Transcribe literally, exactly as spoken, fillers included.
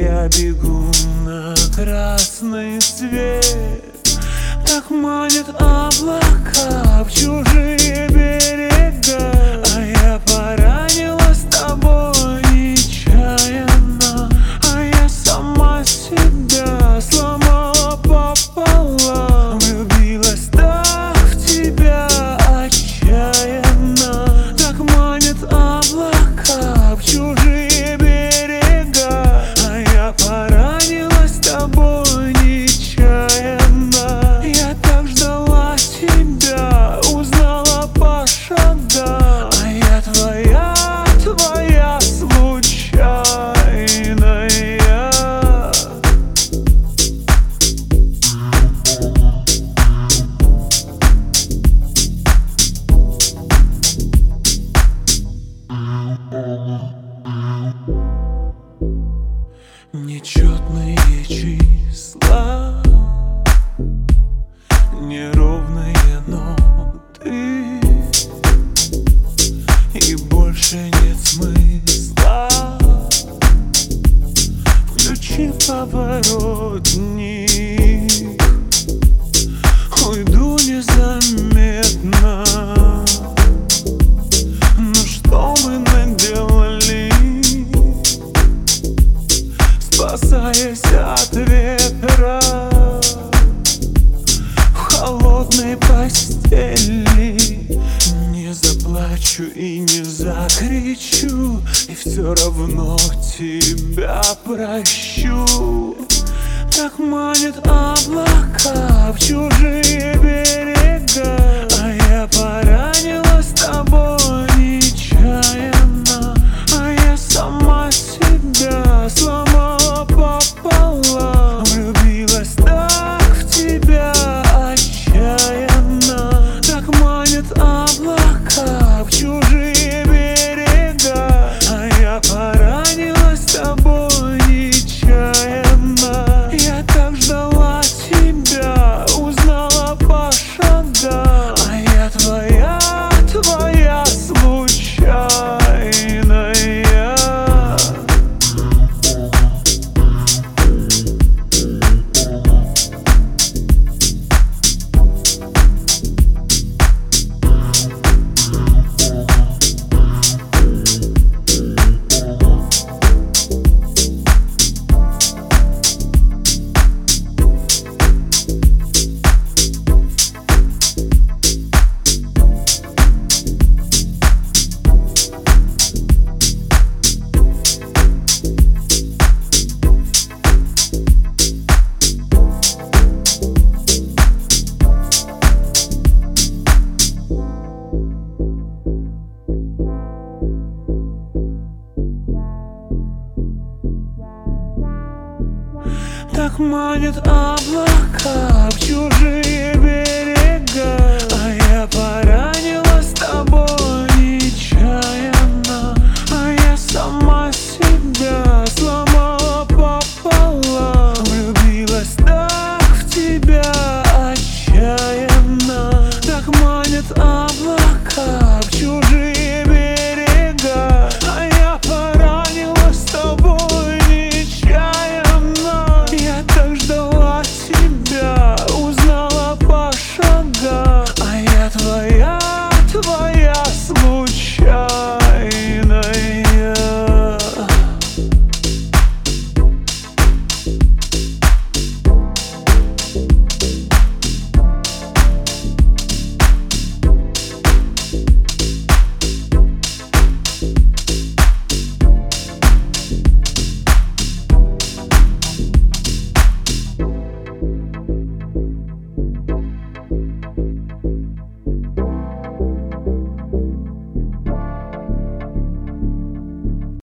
я бегу на красный свет. Так манят облака в чужие берега, а я поранила с тобой нечаянно, а я сама себя сломала пополам. Влюбилась так в тебя отчаянно. Так манят облака в чужие берега, а я поранила с тобой нечаянно. Я так ждала тебя, узнала по шагам, а я твоя, твоя случайная. Нечетные числа, неровные ноты, и больше нет смысла. Включи поворотник, уйду незаметно. Ну что мы наделали, спасаясь от ветра в холодной постели? Не заплачу и не закричу, и все равно тебя прощу. Так манят облака в чужие берега, а я поранила с тобой нечаянно, а я сама себя сломала пополам. Влюбилась так в тебя отчаянно. Так манят облака в чужие берега, а я поранила с тобой нечаянно. Я так ждала тебя, узнала по шагам, а я твоя, твоя случайная. Так манят облака в чужие берега,